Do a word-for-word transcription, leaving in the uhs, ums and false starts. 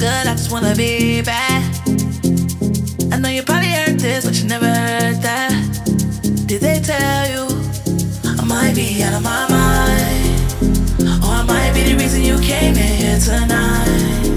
good, I just wanna be bad. I know you probably heard this, but you never heard that. Did they tell you I might be out of my mind? Or I might be the reason you came in here tonight.